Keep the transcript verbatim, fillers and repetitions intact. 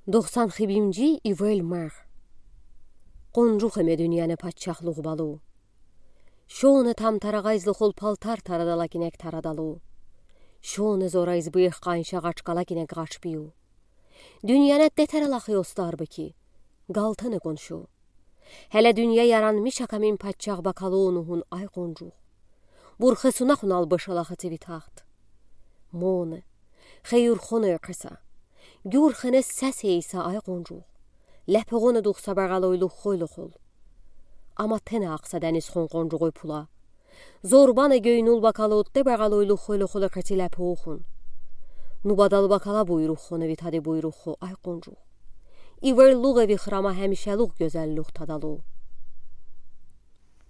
doksan xibimci ivel mər. Qoncuq əmə dünyanı patçaqlıq balu. Şonu tam tarağayzlı xol paltar taradala kinək taradalu. Şonu zorayz bıyıq qanşa qaçqala kinək qaçbiyu. Dünyanə detəralaxı yostarbi ki, qaltını qonşu. Hələ dünya yaranmış akamin patçaq bakalı onuhun ay qoncuq. Burxısuna xunal başalaxı tivi taxt. Monu, xeyur xonu qısa. Gürxını səs eysa ay qoncuq. Ləpəğonu duxsa bağaloylu xoylu xol. Ama tənə aqsa dəniz xon qoncuğu pula. Zorbanı göynul bakalı de bağaloylu xoylu xolu qıti ləpəğun. Nubadal bakala buyruq xonu vitadi buyruq xo ay qoncuq. İverluq evi xrama həmişəluq gözəlluq tadalu.